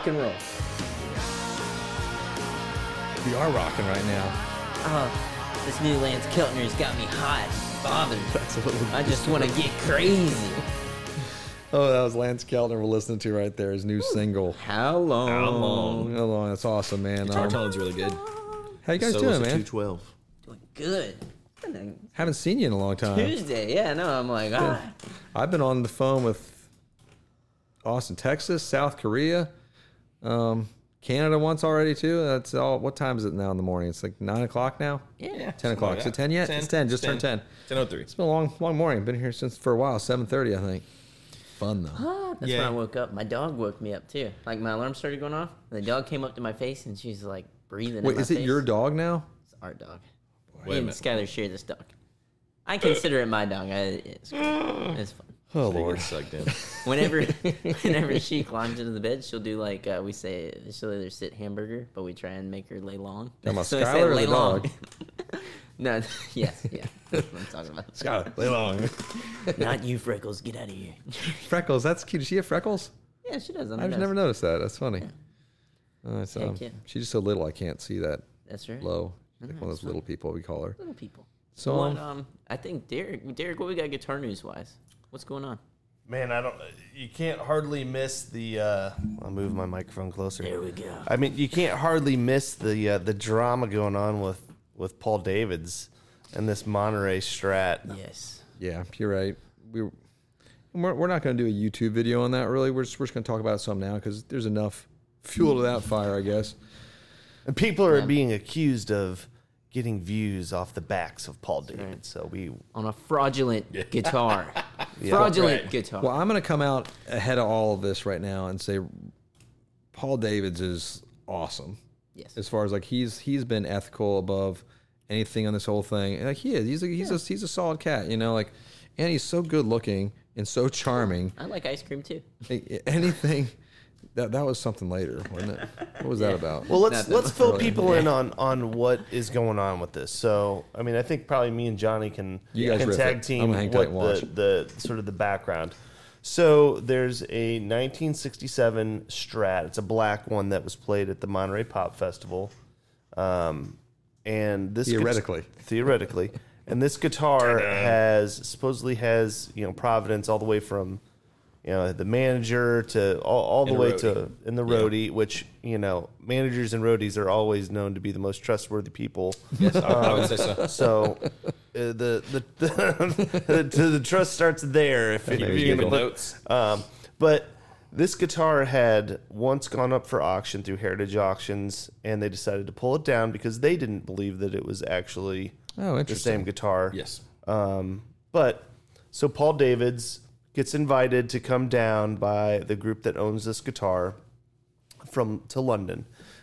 rock and roll. We are rocking right now. Oh, this new Lance Keltner's got me hot, bothered. That's a little. I just want to get crazy. Oh, that was Lance Keltner we're listening to right there. His new single. How long? How long? How long? That's awesome, man. Guitar tone's really good. How you guys So doing, is a man? 212. Doing good. Haven't seen you in a long time. Tuesday, yeah, no, I'm like, I've been on the phone with Austin, Texas, South Korea, Canada once already too. That's all. What time is it now in the morning? It's like 9 o'clock now. yeah. 10 o'clock. Is it 10 yet? It's 10. Just turned 10. 10:03. It's been a long morning. Been here since for a while. 7:30, I think. Fun though. That's Yeah. when I woke up. My dog woke me up too. Like my alarm started going off. And the dog came up to my face and she's like breathing. Wait, in my is it face. your dog now? It's our dog. Wait a Me and minute. Skylar share this dog. I consider it my dog. It's fun. Oh They Lord. get sucked in. Whenever she climbs into the bed, she'll do like we say she'll either sit hamburger, but we try and make her lay long. Talking about So we say Skylar or lay the long. dog? No, yes, yeah. That's what I'm talking about. Scott, lay long. Not you, Freckles. Get out of here. Freckles. That's cute. Does she have freckles? Yeah, she does. I've never noticed that. That's funny. So Heck yeah. she's just so little. I can't see that That's right. low. Like one of those little people we call her. Little people. So What, I think Derek, what we got guitar news wise? What's going on? Man, you can't hardly miss the, I'll move my microphone closer. There we go. I mean, you can't hardly miss the drama going on with Paul Davids and this Monterey Strat. Yes. yeah, you're right. We're not going to do a YouTube video on that. Really, we're just going to talk about some now because there's enough fuel to that fire, I guess. And people are being accused of getting views off the backs of Paul Davids. right. So we, On a fraudulent guitar. Fraudulent Right. guitar. Well, I'm going to come out ahead of all of this right now and say Paul Davids is awesome. Yes. As far as like he's been ethical above anything on this whole thing. And like he is. He's a solid cat, you know, like, and he's so good looking and so charming. I like ice cream too. Anything that was something later, wasn't it? What was that about? well, let's Nothing. fill Really? people in on what is going on with this. So, I mean, I think probably me and Johnny can guys riff tag it. team I'm gonna hang tight what and watch. the sort of the background. So there's a 1967 Strat. It's a black one that was played at the Monterey Pop Festival. And this theoretically, and this guitar supposedly has Providence all the way from the manager to all the And way roadie. to in the roadie, which managers and roadies are always known to be the most trustworthy people. Yes, I would say so. So the trust starts there. If you're Taking gonna put, notes. but this guitar had once gone up for auction through Heritage Auctions, and they decided to pull it down because they didn't believe that it was actually Oh, the interesting. same guitar. Yes. But so Paul Davids gets invited to come down by the group that owns this guitar to London.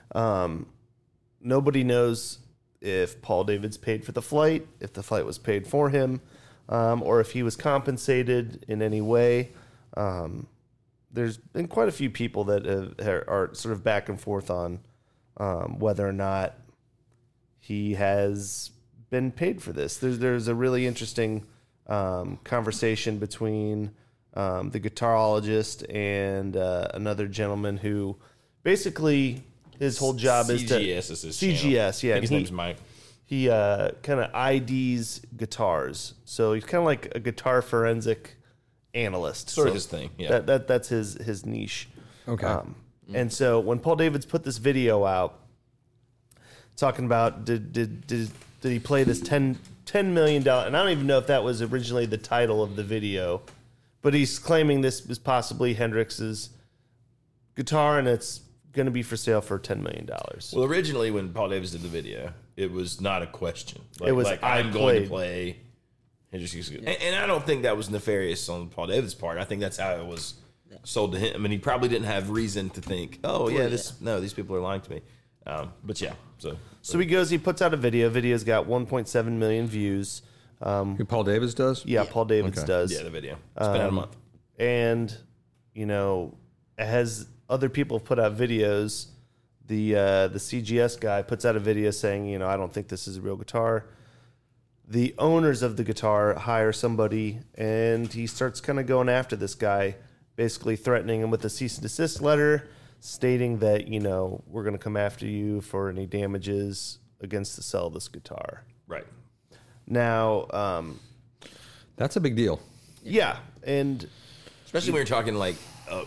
Nobody knows if Paul Davids paid for the flight, if the flight was paid for him, or if he was compensated in any way. There's been quite a few people that are sort of back and forth on whether or not he has been paid for this. There's a really interesting conversation between the guitarologist and another gentleman who basically his whole job is to CGS is his CGS, channel. yeah. I think his and name's Mike. he kind of IDs guitars, so he's kind of like a guitar forensic analyst. Sort of So his thing, yeah. that's his niche. Okay. And so when Paul Davids put this video out, talking about did he play this $10 million, and I don't even know if that was originally the title of the video, but he's claiming this was possibly Hendrix's guitar, and it's going to be for sale for $10 million. Well, originally when Paul Davis did the video, it was not a question. Like, It was, I'm I going to played. play. And I don't think that was nefarious on Paul Davis' part. I think that's how it was sold to him. I mean, he probably didn't have reason to think, oh yeah, these people are lying to me. But yeah, So he puts out a video. Video's got 1.7 million views. Who Paul Davids does? Yeah, Paul Davids Okay. does. yeah, the video. It's been out a month. And as other people put out videos, the CGS guy puts out a video saying, I don't think this is a real guitar. The owners of the guitar hire somebody, and he starts kind of going after this guy, basically threatening him with a cease and desist letter, stating that, we're going to come after you for any damages against the sale of this guitar. Right. Now, That's a big deal. yeah, and Especially when you're talking like,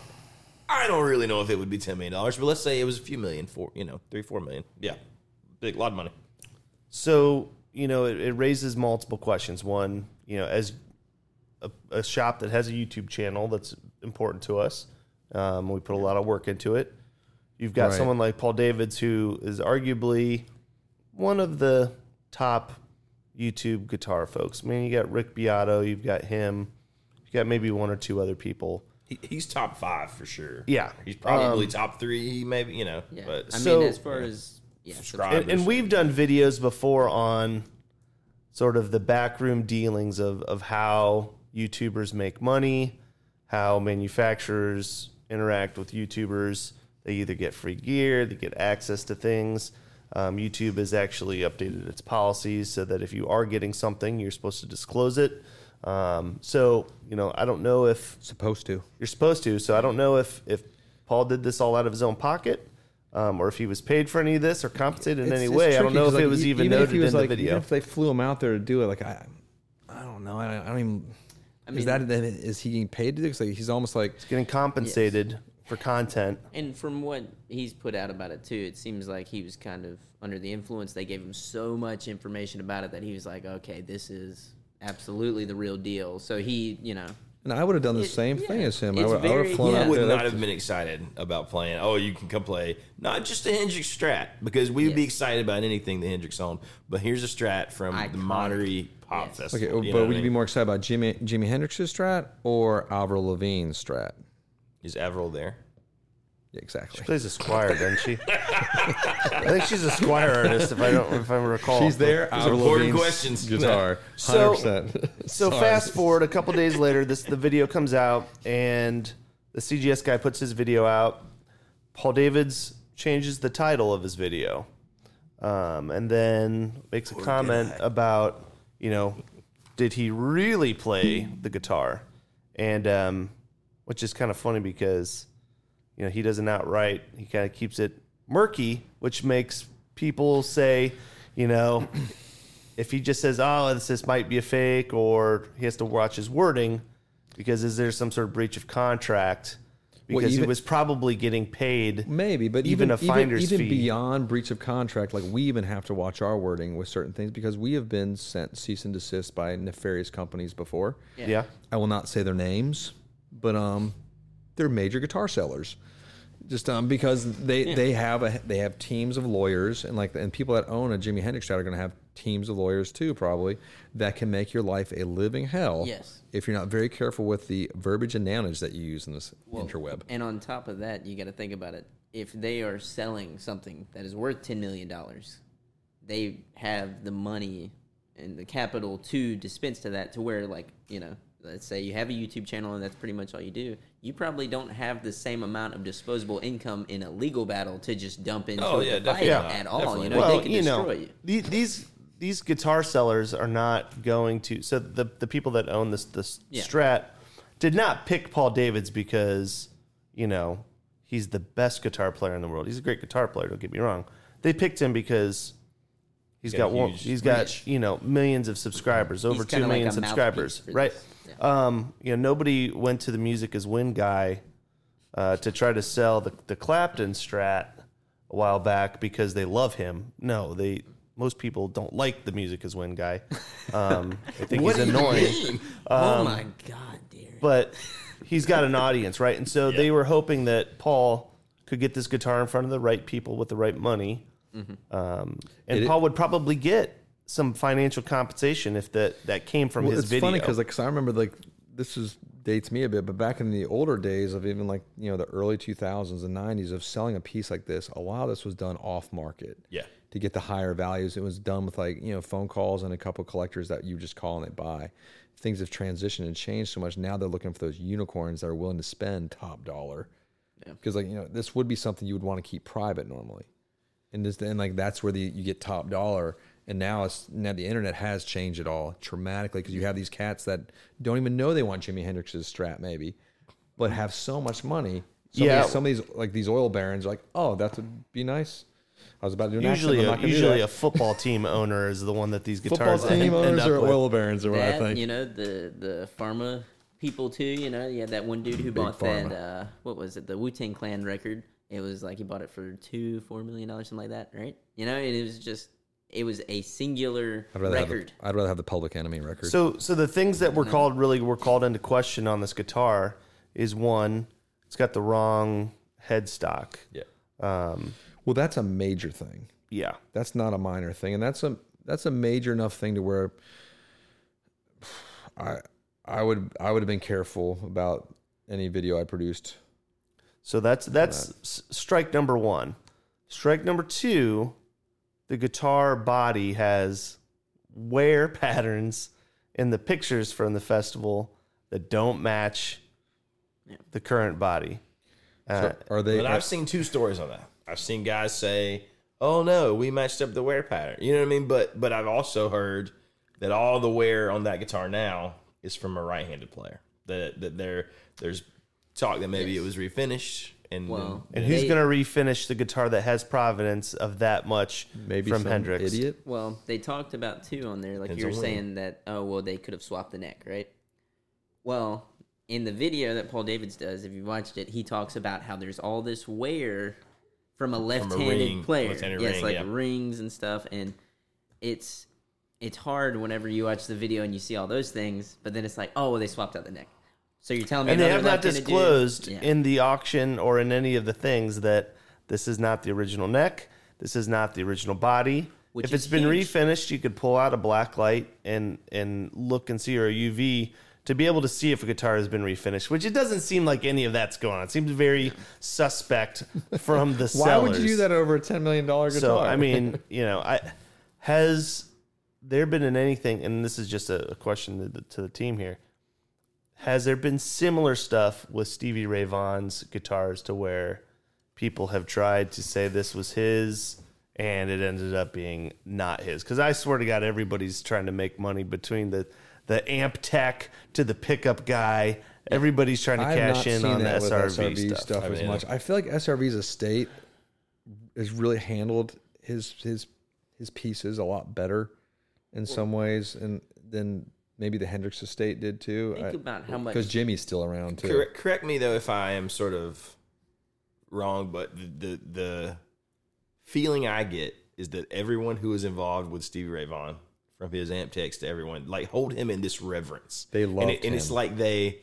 I don't really know if it would be $10 million, but let's say it was a few million, 3-4 million. Yeah, big, lot of money. so, it raises multiple questions. One, as a shop that has a YouTube channel that's important to us, we put a lot of work into it. You've got Right. someone like Paul Davids, who is arguably one of the top YouTube guitar folks. I mean, you got Rick Beato, you've got him, you got maybe one or two other people. He's top 5 for sure. Yeah. He's probably top 3, maybe, Yeah. But I So- mean, as far as subscribers. And we've done videos before on sort of the backroom dealings of how YouTubers make money, how manufacturers interact with YouTubers. They either get free gear, they get access to things. YouTube has actually updated its policies so that if you are getting something, you're supposed to disclose it. So, I don't know if Supposed to. you're supposed to. So I don't know if Paul did this all out of his own pocket, or if he was paid for any of this or compensated in any way. I don't know if it was even noted in the video. Even if they flew him out there to do it, like I don't know. I don't even. Is he getting paid to do? 'Cause like, he's almost like Getting compensated for content. And from what he's put out about it too, it seems like he was kind of under the influence. They gave him so much information about it that he was like, okay, this is absolutely the real deal. So he, and I would have done the same thing as him. I it's would have very- flown yeah. out I would there. not have been excited about playing. Oh, you can come play not just the Hendrix Strat, because we would be Yes. excited about anything the Hendrix owned. But here's a Strat from the Iconic. Monterey Pop Yes. Festival. Okay, you know but what would I you be mean? more excited about Jimi Hendrix's Strat or Avril Lavigne's Strat? Is Avril there? Yeah, exactly. She plays a Squire, doesn't she? I think she's a Squire artist, if I recall. She's there. Avril important Lavigne's questions. Guitar. So- 100%. So Sorry. fast forward a couple days later, the video comes out, and the CGS guy puts his video out. Paul Davids changes the title of his video, and then makes a comment about, did he really play the guitar? And which is kind of funny because, he doesn't outright. He kind of keeps it murky, which makes people say, if he just says, oh, this might be a fake, or he has to watch his wording, because is there some sort of breach of contract? Because he even- was probably getting paid Maybe, but even a finder's even fee. beyond breach of contract, like we even have to watch our wording with certain things because we have been sent cease and desist by nefarious companies before. Yeah. I will not say their names, but they're major guitar sellers. Just because they have teams of lawyers and people that own a Jimi Hendrix Strat are going to have teams of lawyers too, probably, that can make your life a living hell. Yes. If you're not very careful with the verbiage and nounage that you use in this interweb. And on top of that, you got to think about it. If they are selling something that is worth $10 million, they have the money and the capital to dispense to that, to where, let's say you have a YouTube channel and that's pretty much all you do. You probably don't have the same amount of disposable income in a legal battle to just dump into Oh, the yeah, fight definitely not. at all. Definitely They Well, can destroy you. these guitar sellers are not going to. So the people that own this Yeah. Strat did not pick Paul Davids because he's the best guitar player in the world. He's a great guitar player. Don't get me wrong. They picked him because he's got huge millions of subscribers, over 2 kinda like million a mouthpiece subscribers, for right? this. Yeah. Nobody went to the Music Is Win guy to try to sell the Clapton Strat a while back because they love him. No, most people don't like the Music Is Win guy. They think he's annoying. Oh my God, dear. But he's got an audience, right? And so they were hoping that Paul could get this guitar in front of the right people with the right money. And Paul would probably get some financial compensation if that came from his it's video. funny because I remember dates me a bit, but back in the older days of even the early 2000s and 90s of selling a piece like this, a lot of this was done off market. Yeah. To get the higher values, it was done with phone calls and a couple of collectors that you just call and they buy. Things have transitioned and changed so much. Now they're looking for those unicorns that are willing to spend top dollar. Because this would be something you would want to keep private normally, and that's where you get top dollar. And now the internet has changed it all dramatically because you have these cats that don't even know they want Jimi Hendrix's Strat maybe, but have so much money, Some of these like these oil barons are like, oh, that would be nice. I was about to do an Usually, accent, I'm not gonna do usually that. a football team owner is the one that these guitars Football team end owners up or with. oil barons are what I That, think. you know, the pharma people too. You know, you had that one dude who bought pharma. that. What was it? The Wu-Tang Clan record. It was like he bought it for $4 million, something like that, right? You know, it was a singular record. I'd rather have the Public Enemy record. So the things that were called into question on this guitar is one, it's got the wrong headstock. Yeah. Well, that's a major thing. Yeah. That's not a minor thing, and that's a major enough thing to where I would have been careful about any video I produced. So that's strike number one. Strike number two, the guitar body has wear patterns in the pictures from the festival that don't match the current body. So are they? But I've seen two stories on that. I've seen guys say, "Oh no, we matched up the wear pattern." You know what I mean? But I've also heard that all the wear on that guitar now is from a right-handed player. That there's talk that maybe it was refinished. And who's going to refinish the guitar that has provenance of that much maybe from some Hendrix? idiot. Well, they talked about too on there, like you were saying that. Oh, well, they could have swapped the neck, right? Well, in the video that Paul Davids does, if you watched it, he talks about how there's all this wear from a left-handed player. Left-handed ring, rings and stuff, and it's hard whenever you watch the video and you see all those things, but then it's like, oh, well, they swapped out the neck. So you're telling me, and they have not left-handed disclosed dude- in the auction or in any of the things that this is not the original neck, this is not the original body. Which if is it's been huge. refinished, you could pull out a black light and look and see, or a UV, to be able to see if a guitar has been refinished, which it doesn't seem like any of that's going on. It seems very suspect from the sellers. Why would you do that over a $10 million guitar? So, I mean, has there been in anything, and this is just a question to the team here, has there been similar stuff with Stevie Ray Vaughan's guitars to where people have tried to say this was his and it ended up being not his? Because I swear to God, everybody's trying to make money between the amp tech to the pickup guy. Everybody's trying to cash in on the SRV stuff. as much. I feel like SRV's estate has really handled his pieces a lot better in some ways, and than maybe the Hendrix estate did too. Think about how much, because Jimmy's still around too. correct me though if I am sort of wrong, but the feeling I get is that everyone who is involved with Stevie Ray Vaughan, from his amp techs to everyone, like hold him in this reverence. They love him. And it's like they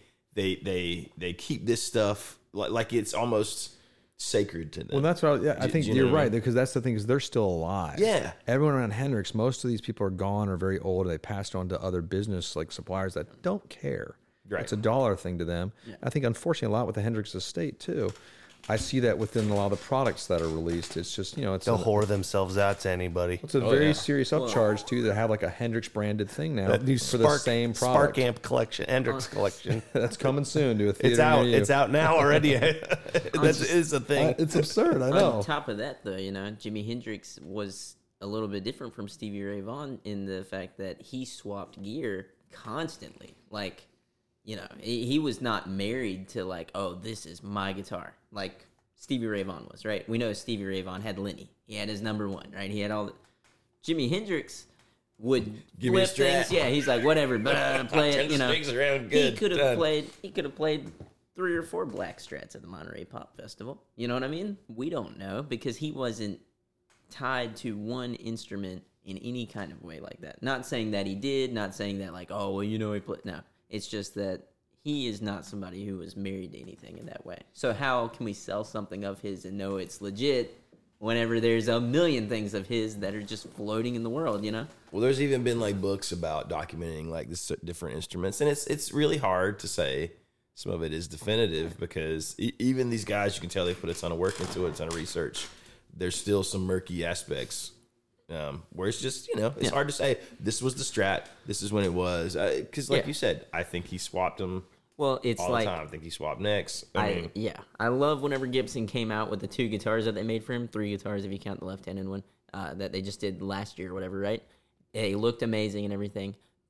keep this stuff like it's almost sacred to them. Well, that's what I think you know you're what I right, mean? because that's the thing, is they're still alive. Yeah. Everyone around Hendrix, most of these people are gone or very old. They passed on to other business like suppliers that don't care. Right. It's a dollar thing to them. Yeah. I think unfortunately a lot with the Hendrix estate too. I see that within a lot of the products that are released. It's just, it's They'll whore themselves out to anybody. it's a very serious upcharge too, to have like a Hendrix branded thing now That new for the same product. Spark amp collection, Hendrix collection. That's coming soon to a theater It's out. near you. It's out now already. That is a thing. It's absurd. I know. On top of that, though, Jimi Hendrix was a little bit different from Stevie Ray Vaughan in the fact that he swapped gear constantly. Like, he was not married to like, oh, this is my guitar, like Stevie Ray Vaughan was, right? We know Stevie Ray Vaughan had Lenny. He had his number one, right? He had all the... Jimi Hendrix would flip things. Yeah, he's like, whatever, but play it, Around good. He could have played 3 or 4 black strats at the Monterey Pop Festival. You know what I mean? We don't know, because he wasn't tied to one instrument in any kind of way like that. Not saying that he did, not saying that like, oh, well, he played. No, it's just that he is not somebody who was married to anything in that way. So how can we sell something of his and know it's legit whenever there's a million things of his that are just floating in the world, Well, there's even been like books about documenting like the different instruments, and it's really hard to say some of it is definitive, because even these guys, you can tell they put a ton of work into it, a ton of research. There's still some murky aspects where it's just, it's hard to say this was the Strat, this is when it was, because like you said, I think he swapped them. Well, it's all like the time. I think he swapped necks. I love whenever Gibson came out with the 2 guitars that they made for him, 3 guitars if you count the left-handed one, that they just did last year or whatever, right? They looked amazing and everything,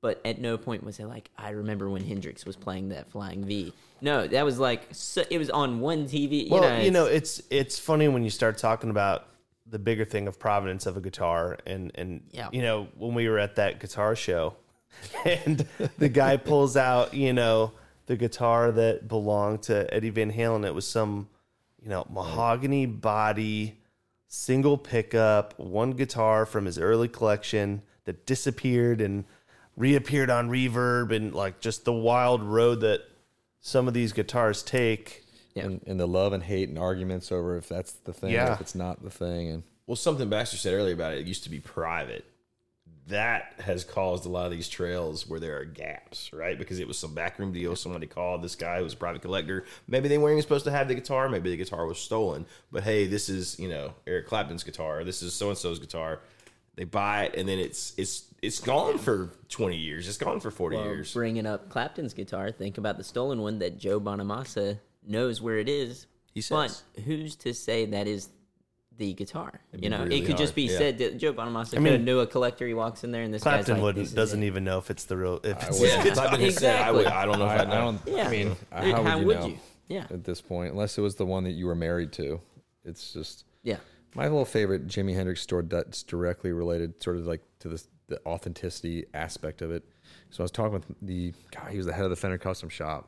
But at no point was it like, I remember when Hendrix was playing that Flying V. No, that was like, it was on one TV. Well, it's funny when you start talking about the bigger thing of provenance of a guitar. And when we were at that guitar show and the guy pulls out, the guitar that belonged to Eddie Van Halen, it was some, mahogany body, single pickup, one guitar from his early collection that disappeared and reappeared on Reverb, and like just the wild road that some of these guitars take. Yeah. And the love and hate and arguments over if that's the thing or if it's not the thing. And well, something Baxter said earlier about it used to be private. That has caused a lot of these trails where there are gaps, right? Because it was some backroom deal. Somebody called this guy who was a private collector. Maybe they weren't even supposed to have the guitar. Maybe the guitar was stolen. But hey, this is, Eric Clapton's guitar. This is so-and-so's guitar. They buy it, and then it's gone for 20 years. It's gone for 40 years. Bringing up Clapton's guitar, think about the stolen one that Joe Bonamassa knows where it is. He says. But who's to say that is the guitar? Really it could just be said that Joe Bonamassa could knew a collector. He walks in there, and this Clapton guy's like, doesn't even know if it's the real. If it's Clapton has said, I don't know if I know. Yeah. I mean, how would you know? Yeah. At this point, unless it was the one that you were married to, it's just My little favorite Jimi Hendrix story that's directly related, sort of like to the authenticity aspect of it. So I was talking with the guy. He was the head of the Fender Custom Shop.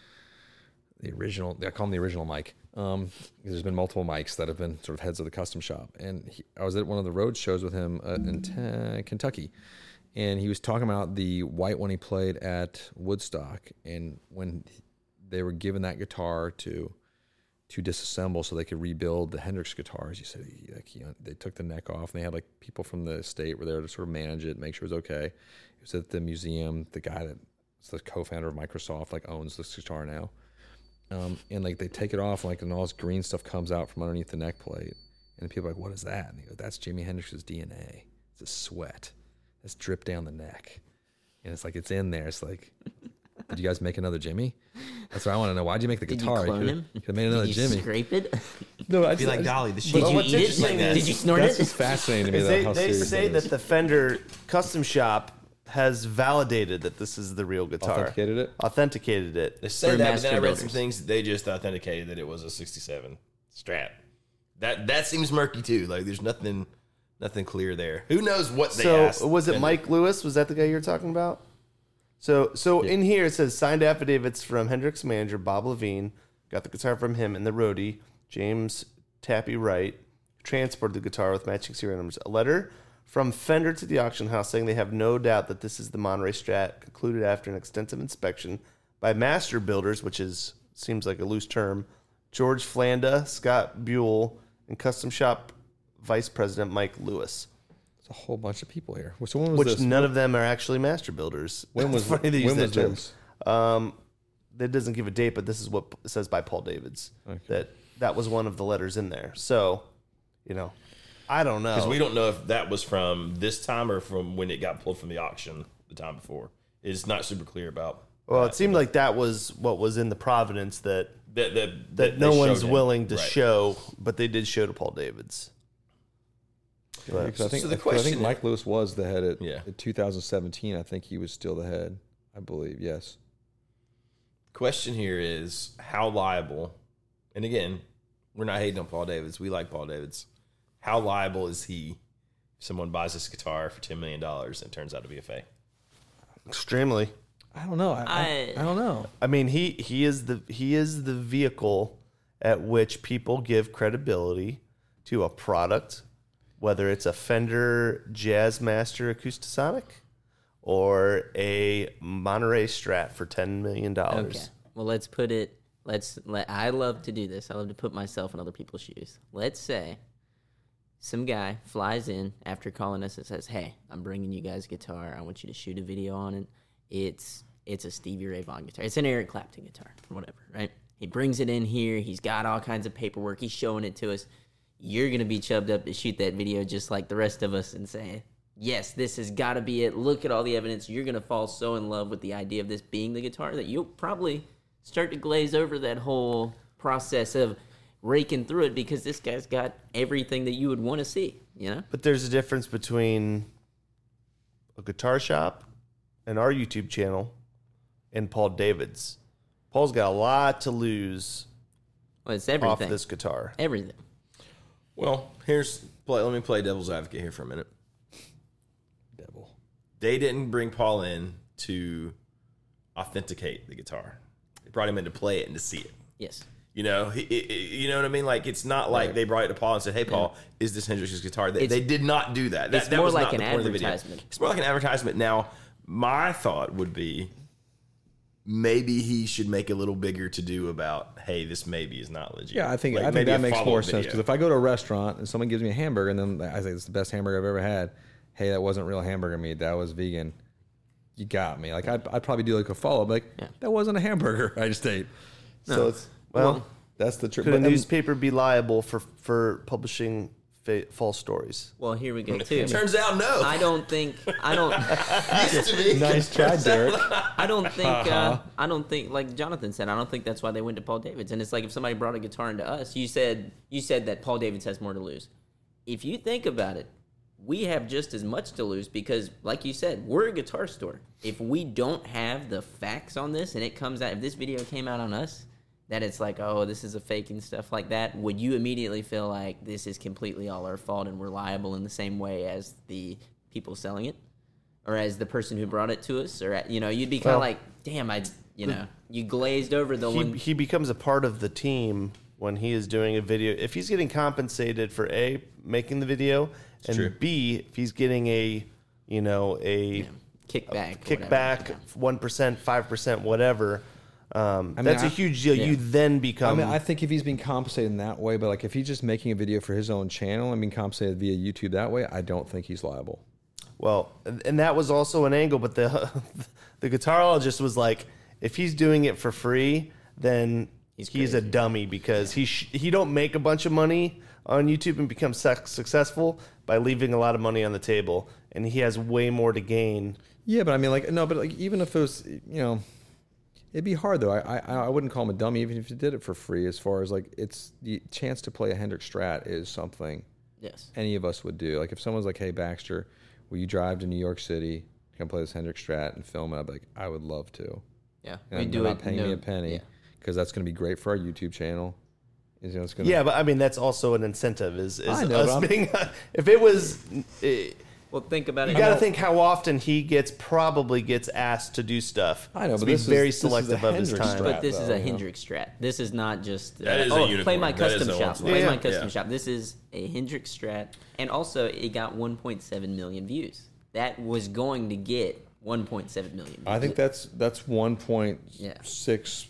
The original, I call him the original Mike. There's been multiple Mikes that have been sort of heads of the custom shop. And I was at one of the road shows with him in Kentucky. And he was talking about the white one he played at Woodstock. And when they were given that guitar to disassemble so they could rebuild the Hendrix guitars, he said they took the neck off. And they had like people from the estate were there to sort of manage it, make sure it was okay. It was at the museum. The guy that's the co-founder of Microsoft owns this guitar now. And like they take it off, and all this green stuff comes out from underneath the neck plate, and people are like, "What is that?" And they go, "That's Jimi Hendrix's DNA. It's a sweat that's dripped down the neck, and it's like it's in there." It's like, did you guys make another Jimmy? That's what I want to know. Why'd you make the guitar? Did you clone him? Could have made another Did you Jimmy. Scrape it? No, I'd be like Dolly. The Did you eat it? Did you snort That's it? just fascinating to me. They say that the Fender Custom Shop has validated that this is the real guitar. Authenticated it. They say that, but then I read some things. They just authenticated that it was a 67 Strat. That seems murky too. Like there's nothing clear there. Who knows what they asked? So was it Mike Lewis? Was that the guy you were talking about? So in here it says signed affidavits from Hendrix manager Bob Levine. Got the guitar from him and the roadie James Tappy Wright. Transported the guitar with matching serial numbers. A letter from Fender to the auction house saying they have no doubt that this is the Monterey Strat, concluded after an extensive inspection by master builders, which seems like a loose term, George Flanda, Scott Buell, and custom shop vice president Mike Lewis. There's a whole bunch of people here. So when was this? None of them are actually master builders. When was funny they use that term. This? That doesn't give a date, but this is what it says by Paul Davids. Okay. That was one of the letters in there. So, I don't know. Because we don't know if that was from this time or from when it got pulled from the auction the time before. It's not super clear about. Well, it seemed like that was what was in the provenance that no one's willing to show, but they did show to Paul Davids. I think Mike Lewis was the head at 2017. I think he was still the head, I believe. Yes. Question here is how liable, and again, we're not hating on Paul Davids. We like Paul Davids. How liable is he if someone buys this guitar for $10 million and it turns out to be a fake? Extremely. I don't know. I don't know. I mean, he is the vehicle at which people give credibility to a product, whether it's a Fender Jazzmaster Acoustasonic or a Monterey Strat for $10 million. Okay. Well, let's put it. I love to do this. I love to put myself in other people's shoes. Let's say some guy flies in after calling us and says, "Hey, I'm bringing you guys a guitar. I want you to shoot a video on it. It's a Stevie Ray Vaughan guitar. It's an Eric Clapton guitar or whatever, right? He brings it in here. He's got all kinds of paperwork. He's showing it to us. You're going to be chubbed up to shoot that video just like the rest of us and say, yes, this has got to be it. Look at all the evidence. You're going to fall so in love with the idea of this being the guitar that you'll probably start to glaze over that whole process of raking through it because this guy's got everything that you would want to see, But there's a difference between a guitar shop and our YouTube channel and Paul David's. Paul's got a lot to lose Well, it's off everything. this guitar. Everything. Well, let me play devil's advocate here for a minute. Devil. They didn't bring Paul in to authenticate the guitar. They brought him in to play it and to see it. Yes. You know, you know what I mean? Like, it's not like they brought it to Paul and said, "Hey, Paul, is this Hendrix's guitar?" They did not do that. It's That more was like not an the point of the video. advertisement. It's more like an advertisement. Now, my thought would be maybe he should make a little bigger to do about, hey, this maybe is not legit. Yeah, I think Like, that maybe a makes follow-up more sense video. because if I go to a restaurant and someone gives me a hamburger and then I say it's the best hamburger I've ever had, hey, that wasn't real hamburger meat, that was vegan. You got me. Like I'd probably do like a follow up, like that wasn't a hamburger I just ate. So it's that's the truth. Could a newspaper be liable for publishing false stories? Well, here we go too. Turns out, no. I don't think. Used to be. Nice try, Derek. I don't think like Jonathan said, I don't think that's why they went to Paul David's. And it's like if somebody brought a guitar into us, you said that Paul David's has more to lose. If you think about it, we have just as much to lose because, like you said, we're a guitar store. If we don't have the facts on this and it comes out, if this video came out on us, that it's like, oh, this is a fake and stuff like that, would you immediately feel like this is completely all our fault and we're liable in the same way as the people selling it? Or as the person who brought it to us? Or, you'd be kind of like, damn, you glazed over the one. He becomes a part of the team when he is doing a video. If he's getting compensated for A, making the video, and true. B, if he's getting a Kickback. 1%, 5%, whatever. That's a huge deal. Yeah. You then become. I think if he's being compensated in that way, but like if he's just making a video for his own channel and being compensated via YouTube that way, I don't think he's liable. Well, and that was also an angle, but the guitarologist was like, if he's doing it for free, then he's a dummy because he don't make a bunch of money on YouTube and become successful by leaving a lot of money on the table, and he has way more to gain. Yeah, but I mean, even if it was, it'd be hard though. I wouldn't call him a dummy even if you did it for free. As far as like, it's the chance to play a Hendrix Strat is something any of us would do. Like if someone's like, "Hey Baxter, will you drive to New York City, come play this Hendrix Strat and film it?" I'd be like, "I would love to." Yeah, and they're not paying me a penny because that's going to be great for our YouTube channel. It's gonna, but I mean that's also an incentive. I know, us being if it was. Well, think about it. You got to think how often he probably gets asked to do stuff. I know, but he's very selective of his Hendrix time. Strat. But this is a though, Hendrix Strat. This is not just That is a play unicorn. my That is custom a shop. one- Play my Yeah. custom shop. This is a Hendrix Strat, and also it got 1.7 million views. That was going to get 1.7 million. Views. I think that's 1.6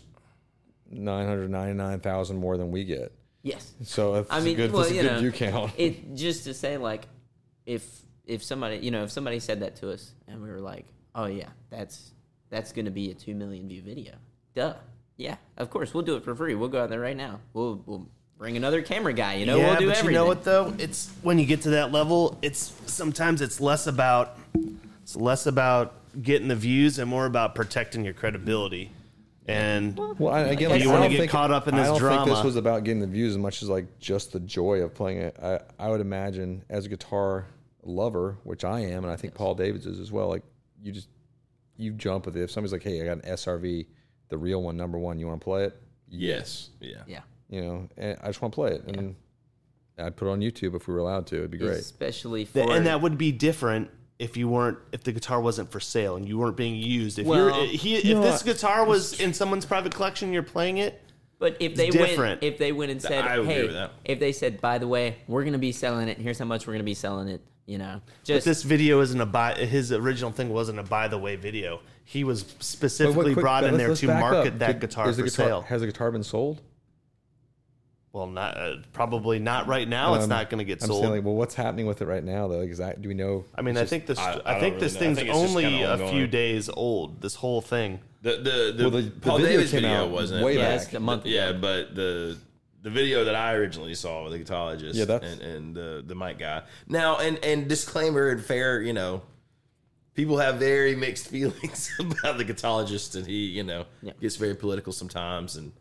999,000 more than we get. Yes. So that's I mean, a good view count. It just to say like, if somebody said that to us and we were like, oh yeah, that's going to be a 2 million view video. Duh. Yeah, of course we'll do it for free. We'll go out there right now. We'll bring another camera guy. We'll do everything. You know what though? It's when you get to that level, sometimes it's less about getting the views and more about protecting your credibility. And Well, you want to get caught up in this I don't drama. think this was about getting the views as much as like just the joy of playing it. I would imagine as a guitar lover, which I am, and I think Paul David's is as well. Like you jump with it. If somebody's like, "Hey, I got an SRV, the real one, number one. You want to play it?" Yes. Yeah. And I just want to play it, and I'd put it on YouTube if we were allowed to. It'd be great. Especially for and that would be different if the guitar wasn't for sale and you weren't being used. If this guitar was in someone's private collection, you're playing it. But if they went and said, I would agree with hey, that. if they said, by the way, we're going to be selling it. Here's how much we're going to be selling it. But Just this video isn't his original thing wasn't a by the way video. He was specifically brought in there let's to back market up. that guitar for sale. Has the guitar been sold? Well, not probably not right now. It's not going to get I'm sold. saying, like, well, what's happening with it right now, though? Do we know? I mean, I think this. I I think don't this really know. I thing's think it's just only kinda a few ongoing. days old. This whole thing. The Paul David's came video out wasn't way it? back. it's a month ago. Yeah, but the video that I originally saw with the guitarologist and the mic guy. Now, and disclaimer and fair, people have very mixed feelings about the guitarologist, and he, gets very political sometimes, and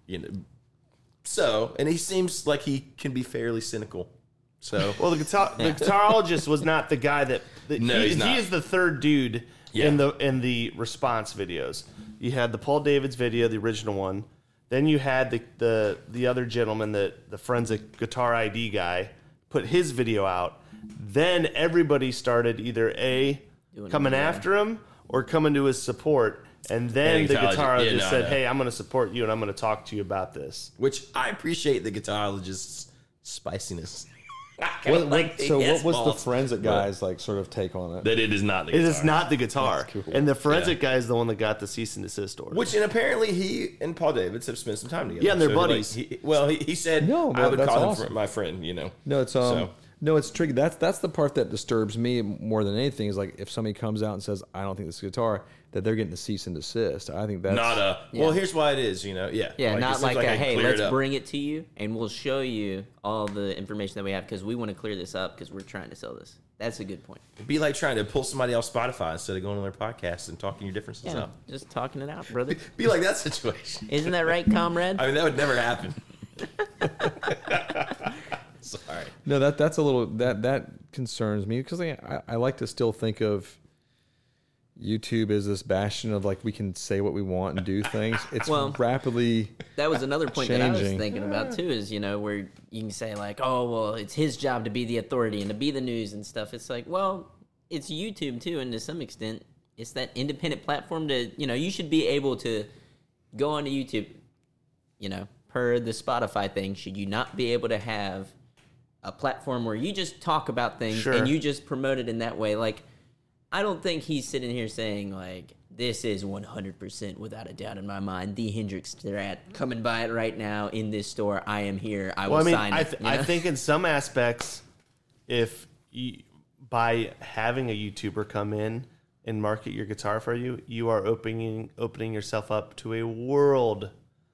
and he seems like he can be fairly cynical. So, Well, the guitarologist was not the guy that. No, he's not. He is the third dude in the response videos. You had the Paul David's video, the original one. Then you had the other gentleman, the forensic guitar ID guy, put his video out. Then everybody started either coming after him or coming to his support. And then the guitarologist said, "Hey, I'm going to support you, and I'm going to talk to you about this." Which I appreciate the guitarologist's spiciness. What was the forensic guy's sort of take on it? That it is not the guitar. It is not the guitar. Cool. And the forensic guy is the one that got the cease and desist order. Which, and apparently he and Paul Davids have spent some time together. Yeah, and they're buddies. He said, no, I would call awesome. him my friend, No, it's No, it's tricky. That's the part that disturbs me more than anything. Is if somebody comes out and says, "I don't think this is a guitar," that they're getting the cease and desist. I think that's not a. Well, here's why it is. Yeah, not like a, hey, let's bring it to you and we'll show you all the information that we have because we want to clear this up because we're trying to sell this. That's a good point. It'd be like trying to pull somebody off Spotify instead of going on their podcast and talking your differences out. Just talking it out, brother. Be like that situation. Isn't that right, comrade? I mean, that would never happen. Sorry. No, that's a little that concerns me because I like to still think of YouTube as this bastion of we can say what we want and do things. It's rapidly. That was another point changing. that I was thinking about too. Is where you can say oh well, it's his job to be the authority and to be the news and stuff. It's it's YouTube too, and to some extent, it's that independent platform to you should be able to go onto YouTube. Per the Spotify thing, should you not be able to have a platform where you just talk about things and you just promote it in that way? I don't think he's sitting here saying this is 100% without a doubt in my mind the Hendrix Strat. Coming by it right now in this store. I am here. I will sign it. I think in some aspects, if by having a YouTuber come in and market your guitar for you, you are opening yourself up to a world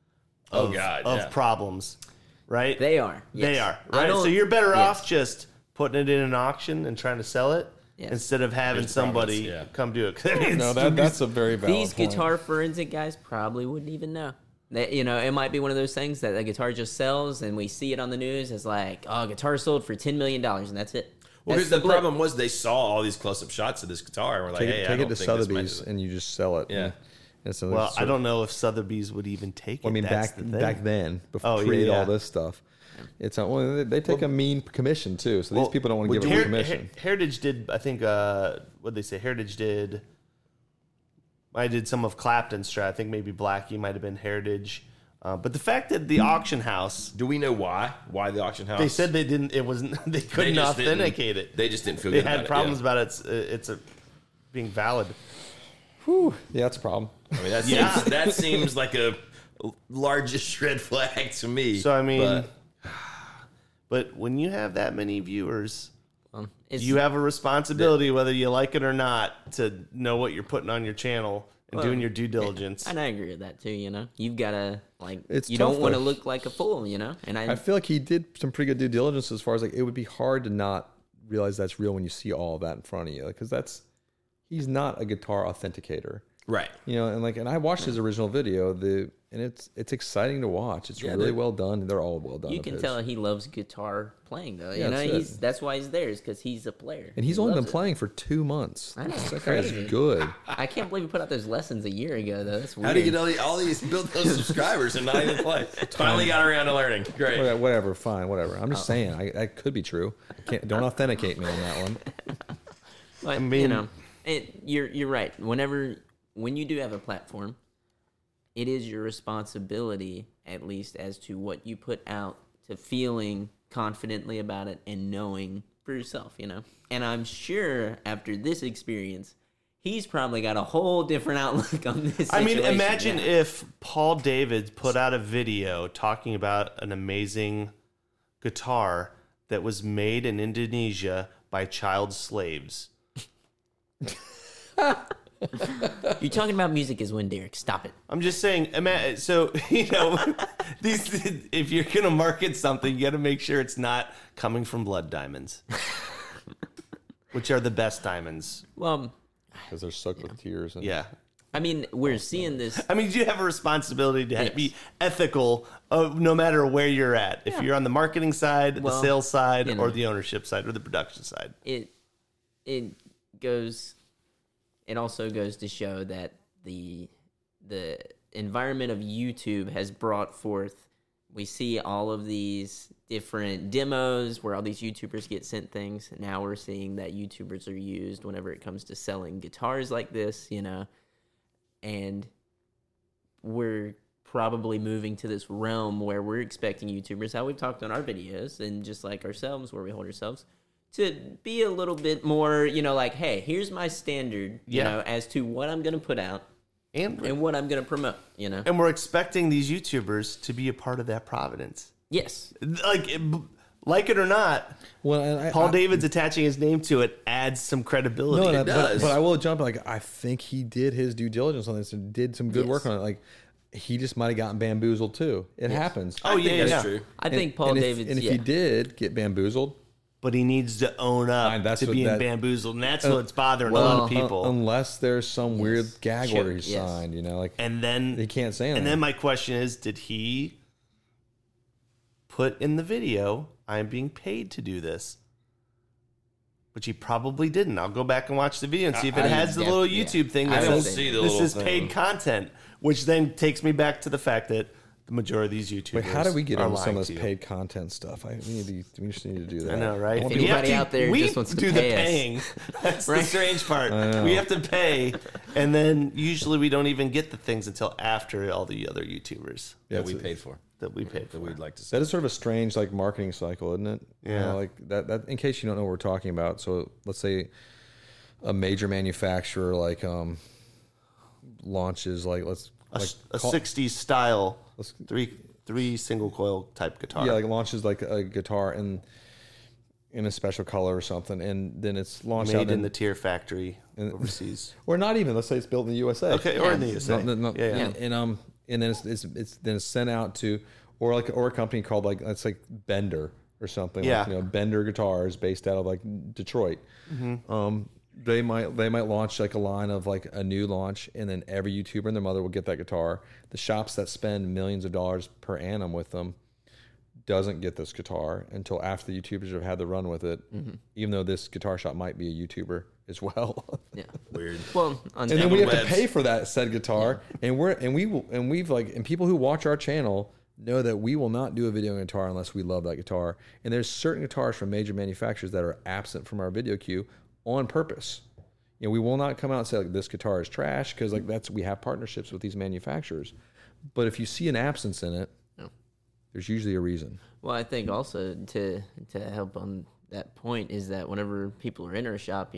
of problems. Right? They are. Yes. They are. Right? So you're better off just putting it in an auction and trying to sell it instead of having somebody come do it. No, that's a very valid These point. guitar forensic guys probably wouldn't even know. It might be one of those things that a guitar just sells and we see it on the news as guitar sold for $10 million and that's it. Well, because the problem was they saw all these close-up shots of this guitar and were like, "Hey, I don't take it to think this Sotheby's and you just sell it." Yeah. So I don't know if Sotheby's would even take it. I mean, back then, before all this stuff, it's they take a mean commission too. So these people don't want to give them a commission. Heritage did, I think. What they say? Heritage did. I did some of Clapton's Strat. I think maybe Blackie might have been Heritage. But the fact that the auction house, do we know why? Why the auction house? They said they didn't. It wasn't. They couldn't authenticate it. They just didn't feel. They had problems about it being valid. Whew. Yeah, that's a problem. I mean, that seems like a largest red flag to me. So I mean, but when you have that many viewers, you have a responsibility, whether you like it or not, to know what you're putting on your channel and doing your due diligence. And I agree with that too. You've got to It's you tough, don't want to though. look like a fool. And I feel like he did some pretty good due diligence as far as it would be hard to not realize that's real when you see all of that in front of you because he's not a guitar authenticator. Right. And I watched his original video, and it's exciting to watch. It's really well done. They're all well done. You can tell he loves guitar playing though. Yeah, that's why he's there, is because he's a player. And he's only been playing for 2 months. I know, That guy's good. I can't believe he put out those lessons a year ago though. That's weird. How do you get all these build those subscribers and not even play? Finally got around to learning. Great. Whatever, fine, whatever. I'm just saying, that could be true. Don't authenticate me on that one. But, you're right. When you do have a platform, it is your responsibility, at least as to what you put out, to feeling confidently about it and knowing for yourself, And I'm sure after this experience, he's probably got a whole different outlook on this situation. I mean, imagine if Paul David put out a video talking about an amazing guitar that was made in Indonesia by child slaves. You're talking about music as when, Derek. Stop it. I'm just saying. So these. If you're gonna market something, you got to make sure it's not coming from blood diamonds, which are the best diamonds. Well, because they're soaked with tears. And Yeah. I mean, we're seeing this. I mean, you have a responsibility to be ethical, no matter where you're at. If you're on the marketing side, the sales side, or the ownership side, or the production side. It goes it also goes to show that the environment of YouTube has brought forth. We see all of these different demos where all these YouTubers get sent things. Now we're seeing that YouTubers are used whenever it comes to selling guitars like this, and we're probably moving to this realm where we're expecting YouTubers, how we've talked on our videos, and just like ourselves, where we hold ourselves, to be a little bit more, like, hey, here's my standard, as to what I'm going to put out. And what I'm going to promote, And we're expecting these YouTubers to be a part of that providence. Yes. Like it or not, well, Paul David's attaching his name to it adds some credibility. It does. But I will jump. I think he did his due diligence on this and did some good work on it. He just might have gotten bamboozled too. It happens. Oh, yeah, that's true. I think Paul David's... And if he did get bamboozled... But he needs to own up to being bamboozled, and that's what's bothering a lot of people. Unless there's some weird gag order he signed, and then he can't say anything. And then my question is, did he put in the video, "I'm being paid to do this"? Which he probably didn't. I'll go back and watch the video and see if it has the little YouTube thing that says this is paid content, which then takes me back to the fact that the majority of these YouTubers. Wait, how do we get into some of this paid content stuff? We just need to do that. I know, right? If anybody out there just wants to do pay the us. paying. That's the strange part. We have to pay, and then usually we don't even get the things until after all the other YouTubers that we paid for. That we paid for. That we'd like to say. That is sort of a strange marketing cycle, isn't it? Yeah. That. In case you don't know what we're talking about, so let's say a major manufacturer launches a 60s style three single coil type guitar. Yeah, launches a guitar in a special color or something, and then it's launched made in the Tier factory overseas, or not even. Let's say it's built in the USA. Okay, or in the USA. And then it's sent out to or a company called it's Bender or something. Yeah. Bender Guitars based out of Detroit. Mm-hmm. They might launch a line of a new launch, and then every YouTuber and their mother will get that guitar. The shops that spend millions of dollars per annum with them doesn't get this guitar until after the YouTubers have had the run with it, even though this guitar shop might be a YouTuber as well. Yeah, weird. Well, and then we have to pay for that said guitar, and people who watch our channel know that we will not do a video on guitar unless we love that guitar. And there's certain guitars from major manufacturers that are absent from our video queue on purpose. We will not come out and say this guitar is trash because we have partnerships with these manufacturers. But if you see an absence in it, there's usually a reason. Well, I think also to help on that point is that whenever people are in our shop,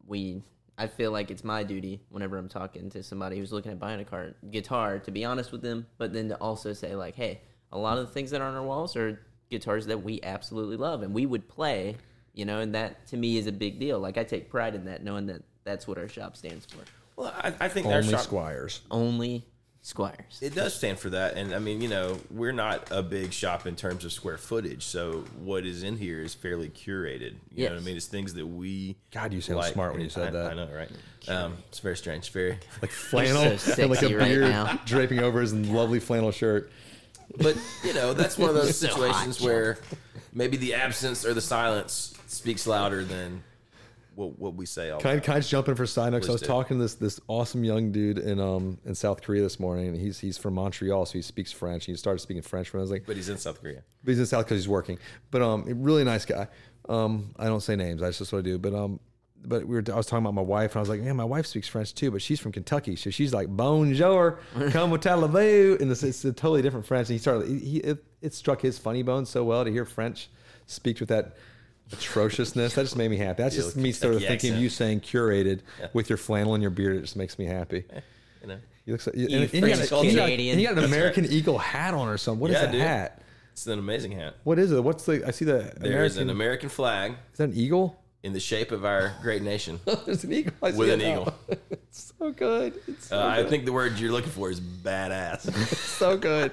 I feel like it's my duty whenever I'm talking to somebody who's looking at buying a guitar to be honest with them, but then to also say hey, a lot of the things that are on our walls are guitars that we absolutely love and we would play. And that to me is a big deal. I take pride in that, knowing that that's what our shop stands for. Well, I think only our shop, Squires. Only Squires. It does stand for that. And I mean, we're not a big shop in terms of square footage. So what is in here is fairly curated. You know what I mean? It's things that we God, you sound smart when you said that. I know, right? It's very strange. Very flannel, so and sexy a beard right now. draping over his lovely flannel shirt. But, that's one of those situations where maybe the absence or the silence speaks louder than what we say. Can I just jump in for side notes? I was talking to this awesome young dude in South Korea this morning, and he's from Montreal, so he speaks French. He started speaking French when I was but he's in South Korea. But he's in South because he's working. But really nice guy. I don't say names. That's just what I do. But I was talking about my wife, and I was like, man, my wife speaks French too, but she's from Kentucky, so she's like, bonjour, comme allez-vous, and it's a totally different French. And it struck his funny bone so well to hear French speak with that atrociousness. That just made me happy. That's just me sort of thinking of you saying curated with your flannel and your beard. It just makes me happy. He looks like, and he got an American Eagle hat on or something. What is that hat? It's an amazing hat. What is it? I see the There is an American flag. Is that an eagle? In the shape of our great nation. There's an eagle. With an eagle. It's so good. It's so I good. think the word you're looking for is badass. It's so good.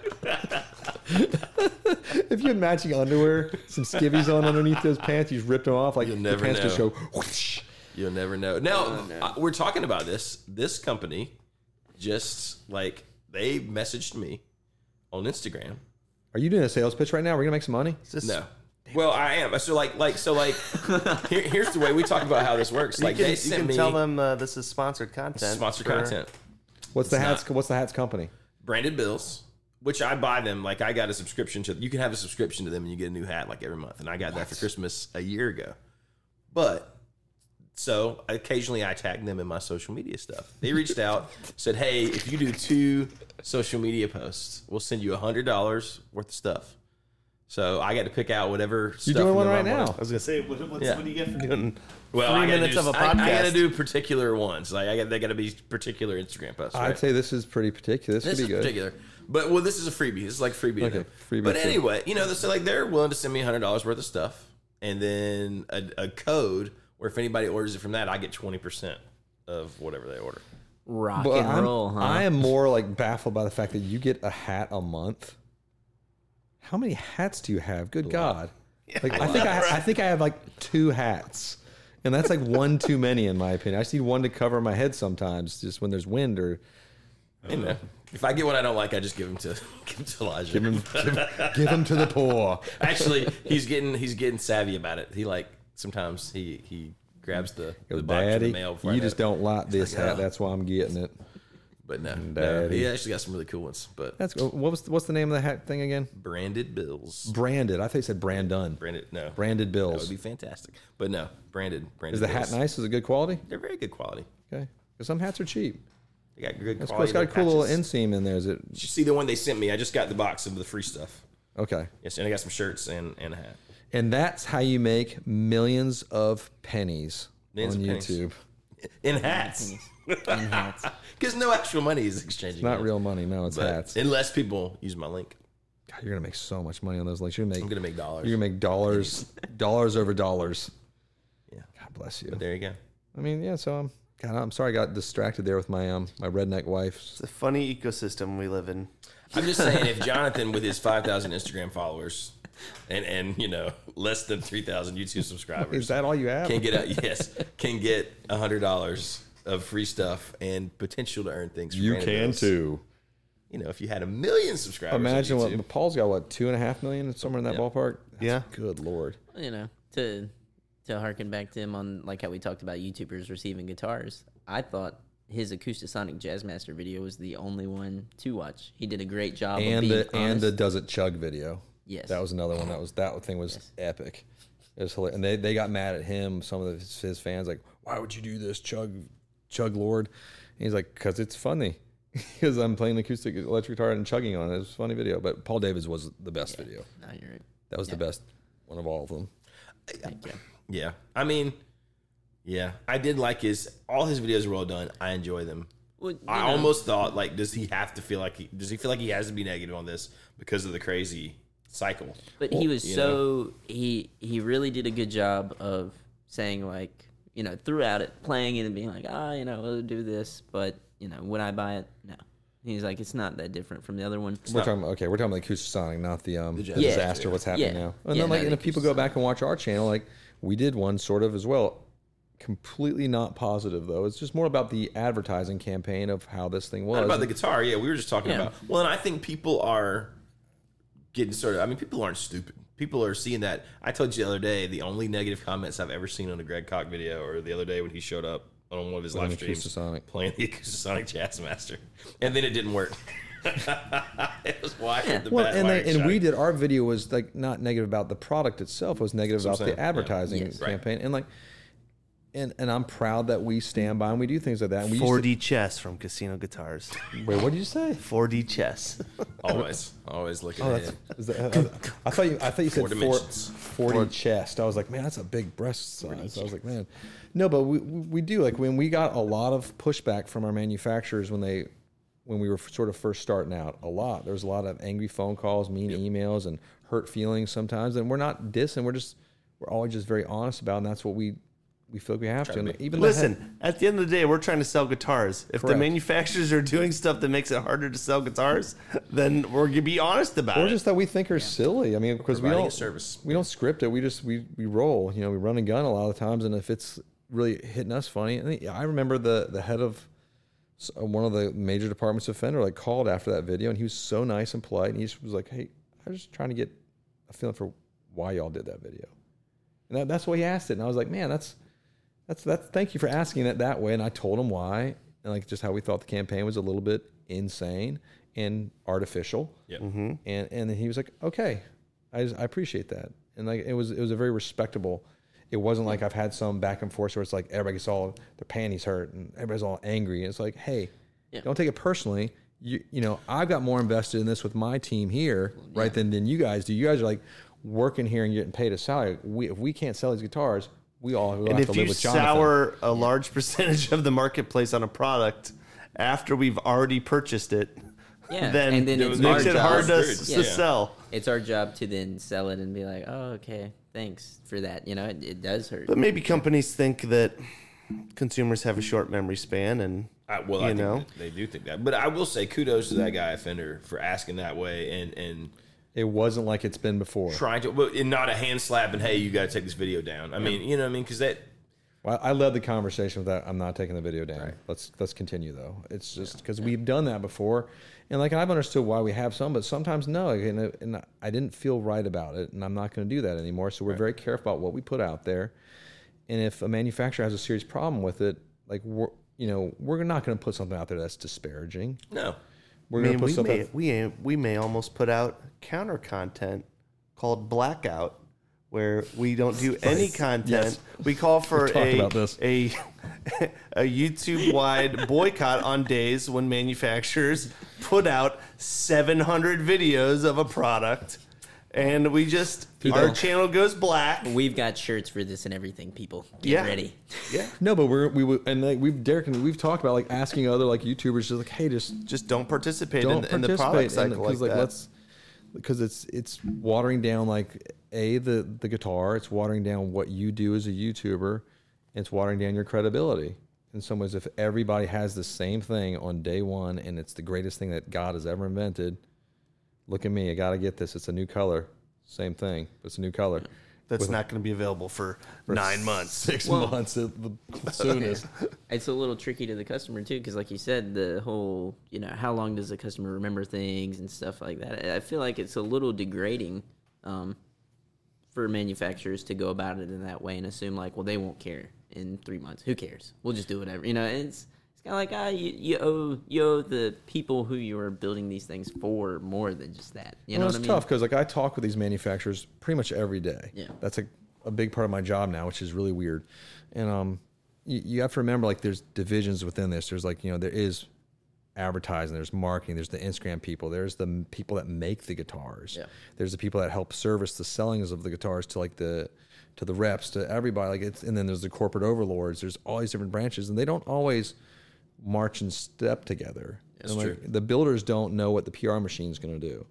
If you had matching underwear, some skivvies on underneath those pants, you just ripped them off. You'll never the pants know. just go whoosh. You'll never know. Now, we're talking about this. This company just they messaged me on Instagram. Are you doing a sales pitch right now? We're going to make some money? No. Damn Well, I am. So here's the way we talk about how this works. Like you can tell them this is sponsored content. Content. What's the hats company? Branded Bills, which I buy them. Like I got a subscription to. You can have a subscription to them, and you get a new hat like every month. And I got that for Christmas a year ago. But so occasionally I tag them in my social media stuff. They reached out, said, "Hey, if you do 2 social media posts, we'll send you $100 worth of stuff." So I got to pick out whatever. You're stuff doing one from right my now. I was gonna say, what do you get for doing 3 I minutes of a podcast? I got to do particular ones. Like they got to be particular Instagram posts. Right? I'd say this is pretty particular. This could be good. Particular. But this is a freebie. This is like freebie. Okay, freebie. But anyway, so like they're willing to send me $100 worth of stuff, and then a code where if anybody orders it from that, I get 20% of whatever they order. Rock and roll, huh? I am more like baffled by the fact that you get a hat a month. How many hats do you have? Good God! Like I think I have like 2 hats, and that's like one too many in my opinion. I just need one to cover my head sometimes, just when there's wind or. Hey, man. If I get one I don't like, I just give them to Elijah. Give him to the poor. Actually, he's getting savvy about it. He sometimes he grabs the box of Daddy, the mail. you just don't like this hat. That's why I'm getting it. But no, Daddy. he actually got some really cool ones. But That's what's the name of the hat thing again? Branded Bills. Branded. I thought you said Brandon. Branded Bills. That would be fantastic. But no, branded. Is the hat nice? Is it good quality? They're very good quality. Okay, because some hats are cheap. They got good That's cool. quality. It's got a cool little patches. inseam in there. Is it? Did you see the one they sent me? I just got the box of the free stuff. Okay. Yes, and I got some shirts and a hat. And that's how you make millions of pennies Millions on of pennies. YouTube. In hats. In hats. Because no actual money is exchanging. It's not hands. real money. No, it's But hats. unless people use my link. God, you're gonna make so much money on those links. I'm gonna make dollars. You're gonna make dollars over dollars. Yeah. God bless you. But there you go. I mean, yeah. So I'm sorry, I got distracted there with my my redneck wife. It's a funny ecosystem we live in. I'm just saying, if Jonathan, with his 5,000 Instagram followers and less than 3,000 YouTube subscribers, Is that all you have? can get $100 of free stuff and potential to earn things. You can too. If you had 1 million subscribers, Imagine on YouTube, what Paul's got. What 2.5 million? Somewhere in that Yeah. ballpark. Yeah. Good Lord. To harken back to him on like how we talked about YouTubers receiving guitars, I thought his Acoustasonic Jazzmaster video was the only one to watch. He did a great job of being honest. the Does It Chug video. Yes. That was another one. That thing was epic. It was hilarious. And they got mad at him, some of his fans, like, why would you do this, Chug Lord? And he's like, because it's funny. Because I'm playing the acoustic electric guitar and chugging on it. It was a funny video. But Paul Davis was the best video. No, you're right. That was the best one of all of them. Thank you. yeah. I mean, yeah, I did like all his videos are well done. I enjoy them. Well, I almost thought, like, does he feel like he has to be negative on this because of the crazy cycle? But he was he really did a good job of saying, like, throughout it, playing it and being like, we'll do this, but would I buy it? No. He's like, it's not that different from the other one. We're talking about the Acoustasonic, not the Jazz disaster. Master. What's happening Yeah. now? And Yeah, then, like, no, and the if people go back and watch our channel, like we did one sort of as well. Completely not positive though. It's just more about the advertising campaign of how this thing was. Not about the guitar. Yeah, we were just talking about. Well, and I think people are getting people aren't stupid. People are seeing that. I told you the other day, the only negative comments I've ever seen on a Greg Koch video, or the other day when he showed up on one of his live streams playing the Acoustasonic Jazzmaster, and then it didn't work. It was wired the bad and we did our video was like not negative about the product itself. It was negative about the advertising campaign, and like. And I'm proud that we stand by and we do things like that. And we 4D chess from Casino Guitars. Wait, what did you say? 4D chess. always looking ahead. I thought you said 4 chest. I was like, man, that's a big breast size. I was like, man, no, but we do, like, when we got a lot of pushback from our manufacturers when we were sort of first starting out. There was a lot of angry phone calls, mean emails, and hurt feelings sometimes. And we're not dissing. We're always just very honest about it, and that's what we feel like we have to. And even Listen, at the end of the day, we're trying to sell guitars. If the manufacturers are doing stuff that makes it harder to sell guitars, then we're going to be honest about it. Or just that we think are silly. I mean, because we don't script it. We roll. We run and gun a lot of the times, and if it's really hitting us funny, and I remember the head of one of the major departments of Fender called after that video, and he was so nice and polite, and he just was like, "Hey, I was just trying to get a feeling for why y'all did that video. And that's why he asked it. And I was like, man, that's thank you for asking it that way. And I told him why, and like just how we thought the campaign was a little bit insane and artificial. Yep. Mm-hmm. And then he was like, okay, I appreciate that. And like it was a very respectable. It wasn't like I've had some back and forth where it's like everybody gets all their panties hurt and everybody's all angry. And it's like, hey, don't take it personally. You know, I've got more invested in this with my team here, right, than you guys do. You guys are like working here and getting paid a salary. If we can't sell these guitars, we all will have to live with Jonathan. And if you sour a large percentage of the marketplace on a product after we've already purchased it, then it makes it hard to sell. It's our job to then sell it and be like, oh, okay, thanks for that. You know, it does hurt. But maybe companies think that consumers have a short memory span, and I think they do think that. But I will say kudos to that guy Fender for asking that way and it wasn't like it's been before. Trying to, and not a hand slap and hey, you got to take this video down. I mean, you know what I mean? Because that. Well, I led the conversation with that. I'm not taking the video down. Right. Let's continue though. It's just because we've done that before, and like I've understood why we have some, but sometimes no, and I didn't feel right about it, and I'm not going to do that anymore. So we're very careful about what we put out there, and if a manufacturer has a serious problem with it, like we're not going to put something out there that's disparaging. No, we're going to put something. We may almost put out counter content called blackout, where we don't do any content. Yes. We call for a YouTube-wide boycott on days when manufacturers put out 700 videos of a product, and we just our channel goes black. We've got shirts for this and everything. People, get ready. Yeah. No, but we've talked about like asking other like YouTubers just like, hey, just don't participate in the product cycle like that. Because it's watering down like the guitar, it's watering down what you do as a YouTuber, it's watering down your credibility. In some ways, if everybody has the same thing on day one and it's the greatest thing that God has ever invented, look at me, I got to get this. It's a new color. Same thing. It's a new color. That's not going to be available for 9 months. 6 months at the soonest. It's a little tricky to the customer, too, because like you said, the whole, how long does the customer remember things and stuff like that? I feel like it's a little degrading for manufacturers to go about it in that way and assume like, well, they won't care in 3 months. Who cares? We'll just do whatever. It's kind of like, you owe the people who you are building these things for more than just that. You know what I mean? It's tough because like I talk with these manufacturers pretty much every day. Yeah, that's a big part of my job now, which is really weird. And you have to remember like there's divisions within this. There's like there is advertising, there's marketing, there's the Instagram people, there's the people that make the guitars, there's the people that help service the sellings of the guitars to like to the reps, to everybody. Like and then there's the corporate overlords. There's all these different branches, and they don't always march and step together. That's and like, true. the builders don't know what the PR machine is going to do.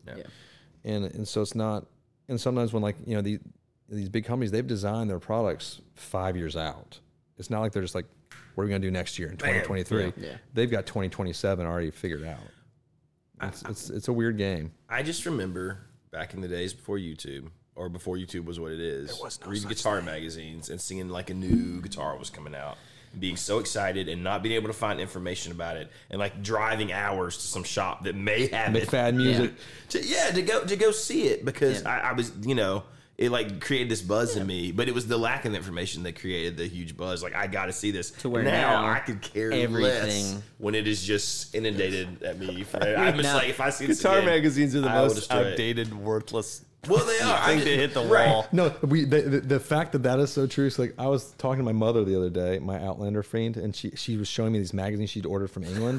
And so it's not. And sometimes when like these big companies, they've designed their products 5 years out. It's not like they're just like, what are we going to do next year in 2023? They've got 2027 already figured out. It's a weird game. I just remember back in the days before YouTube, or before YouTube was what it is, reading guitar magazines and seeing like a new guitar was coming out, and being so excited and not being able to find information about it, and like driving hours to some shop that may have McFadden music. To go see it, because I was it like created this buzz in me, but it was the lack of information that created the huge buzz. Like, I got to see this. To where now I could care less when it is just inundated at me. I'm just like, if I see guitar this again, magazines are the most outdated, worthless. Well, they are. Thing to hit the wall. No, the fact that is so true. So like, I was talking to my mother the other day, my Outlander friend, and she was showing me these magazines she'd ordered from England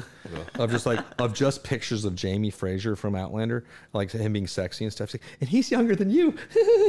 of just pictures of Jamie Fraser from Outlander, like him being sexy and stuff. And he's younger than you.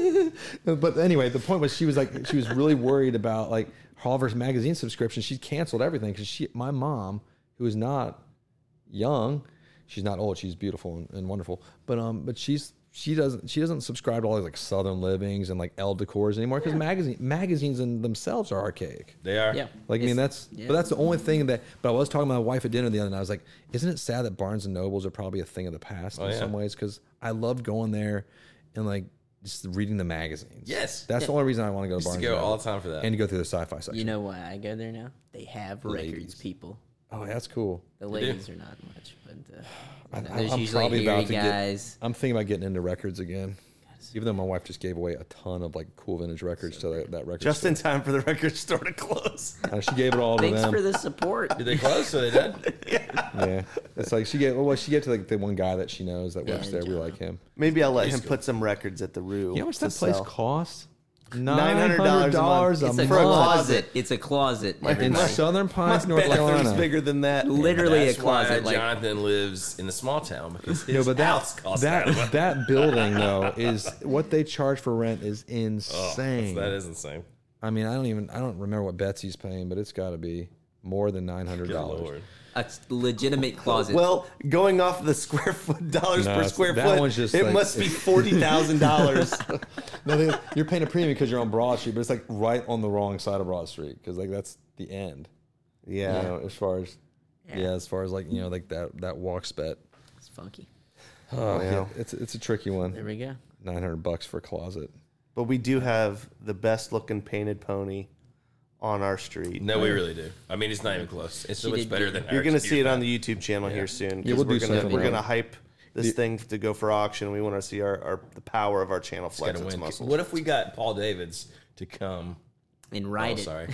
But anyway, the point was she was really worried about like Oliver's magazine subscription. She canceled everything because my mom, who is not young, she's not old, she's beautiful and wonderful, but she doesn't subscribe to all these like Southern Livings and like Elle Decors anymore, because magazines in themselves are archaic. They are. Yeah. Like, but that's the only thing but I was talking to my wife at dinner the other night. I was like, isn't it sad that Barnes and Nobles are probably a thing of the past in some ways? Because I loved going there and like just reading the magazines. Yes. That's the only reason I want to go to Barnes and Nobles. All the time for that. And to go through the sci-fi section. You know why I go there now? They have records, people. Oh, that's cool. The ladies are not much, but I'm there's usually hairy guys. I'm thinking about getting into records again. Even though my wife just gave away a ton of like cool vintage records to that record Just store. in time for the record store to close. She gave it all to Thanks them. for the support. Did they close? So they did. Yeah, it's like she gave to like the one guy that she knows that works there. We like him. Maybe I'll let him put some records at the Rue. You know how much to that place sell. costs? $900 $900 It's a a month. closet. It's a closet. In everybody. Southern My Pines, North bathroom's Carolina. bigger than that. Literally That's a closet. why Like Jonathan lives in the small town because No, his but house costs that much. that building though is what they charge for rent is Oh, insane. that is insane. I mean, I don't remember what Betsy's paying, but it's got to be more than $900. Good Lord. a legitimate closet. Well, going off the square foot dollars No, per it's- square that foot, one's just it like- must be $40,000. No, you're paying a premium because you're on Broad Street, but it's like right on the wrong side of Broad Street because like that's the end. Yeah. You know, as far as like like that walk spec. It's funky. Oh yeah. yeah, it's a tricky one. There we go. $900 for a closet. But we do have the best looking painted pony on our street. No, we really do. I mean, it's not even close. It's so She much did better good. than You're ours. going to see it on the YouTube channel here soon. Yeah, we'll do we're something we're around gonna it. hype this thing to go for auction. We want to see the power of our channel flex Gotta its win. muscles. What if we got Paul Davids to come? And Oh, ride it. sorry.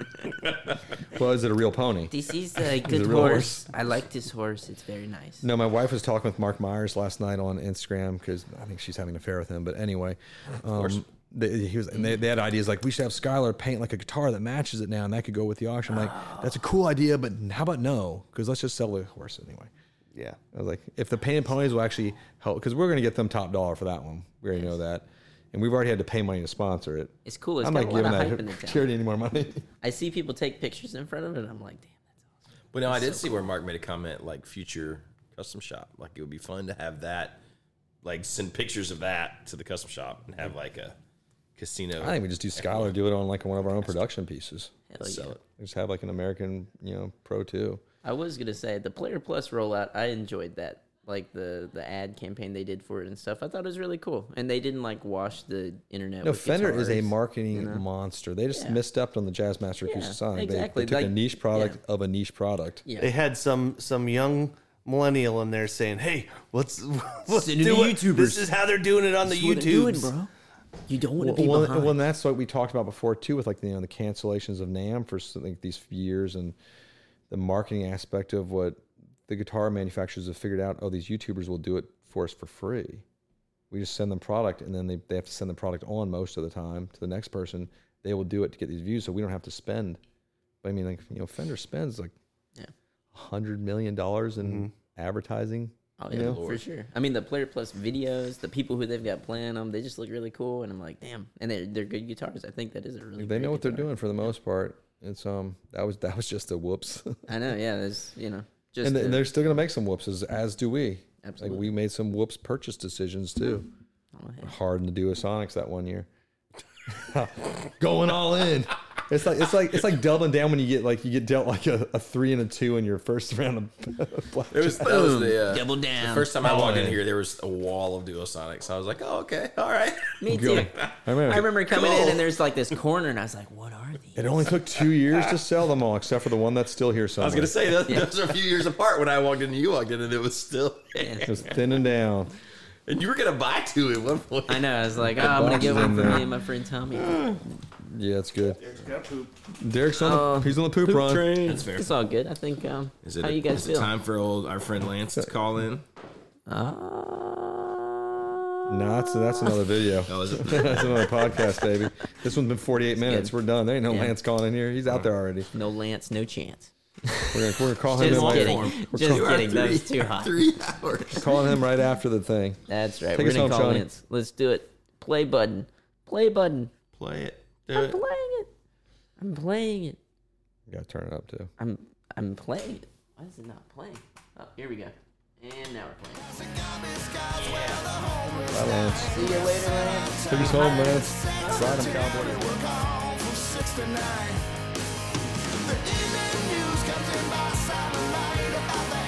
Well, is it a real pony? This is a good a real horse. horse? I like this horse. It's very nice. No, my wife was talking with Mark Myers last night on Instagram because I think she's having an affair with him. But anyway, they had ideas like we should have Skylar paint like a guitar that matches it now, and that could go with the auction. I'm like, that's a cool idea, but how about no? Because let's just sell the horse anyway. Yeah. I was like, if the painted ponies will actually help, because we're going to get them top dollar for that one. We already know that. And we've already had to pay money to sponsor it. It's cool. It's I'm got not a lot giving of hype in the that town. charity any more money. I see people take pictures in front of it, and I'm like, damn, that's awesome. But no, I did see where Mark made a comment like future custom shop. Like it would be fun to have that, like send pictures of that to the custom shop and have like a casino. I think we just do Skylar do it on like one of our own production pieces. Hell Sell yeah. it. Just have like an American, Pro 2. I was gonna say the Player Plus rollout. I enjoyed that, like the ad campaign they did for it and stuff. I thought it was really cool, and they didn't like wash the internet. No, with Fender is a guitars, marketing you know? monster. They just Yeah. misstepped on the Jazzmaster Acoustic Sonic. exactly. They took a Like, niche product of a niche product. Yeah. They had some young millennial in there saying, "Hey, let's Send it do to it. YouTubers. This is how they're doing it on the That's what they're doing, YouTubes." bro. You don't want to be Well, behind. that's what we talked about before too, with like the cancellations of NAMM for like these years and the marketing aspect of what the guitar manufacturers have figured out. Oh, these YouTubers will do it for us for free. We just send them product, and then they have to send the product on most of the time to the next person. They will do it to get these views, so we don't have to spend. But I mean, like Fender spends like $100 million in advertising. Oh yeah, for sure. I mean, the Player Plus videos, the people who they've got playing them, they just look really cool, and I'm like, damn. And they're good guitars. I think that is a really. They know great what they're guitar. doing for the most part. It's that was just a whoops. I know. Yeah, there's just and they're still gonna make some whoopses, as do we. Absolutely. Like we made some whoops purchase decisions too. Oh, hey. Hard to do with Sonics that one year. Going all in. It's like doubling down when you get dealt like a 3 and a 2 in your first round of blackjack. That was the double down. The first time I Oh, walked in yeah. here, there was a wall of Duosonics. I was like, oh, okay, all right. Me Good. too. I remember coming Cool. in and there's like this corner, and I was like, what are these? it only took 2 years to sell them all, except for the one that's still here somewhere. I was gonna say those are a few years apart when I walked in and you walked in, and it was still. It was thinning down. And you were gonna buy 2 at one point. I know. I was like, I'm gonna box get is one in for there. me and my friend Tommy. Yeah, it's good. Derek's on he's on the poop run. That's fair. It's all good. I think. Is it how you guys is it feel? time for our friend Lance to call in? No, that's another video. Oh, is it? That's another podcast, baby. This one's been 48 minutes. good. We're done. There ain't no Yeah. Lance calling in here. He's out there already. No Lance, no chance. We're gonna call him Just in kidding. right, Just kidding. That was too hot. 3 hours. calling him right after the thing. That's right. Take We're us gonna home, call Shawnee. Lance. Let's do it. Play button. Play button. Play it. Do I'm it. playing it. I'm playing it. You gotta turn it up too. I'm playing it. Why is it not playing? Oh, here we go. And now we're playing. Bye, Lance. See you later, Lance. Take us home, Lance. Ride him, cowboy. The evening news comes in by satellite about the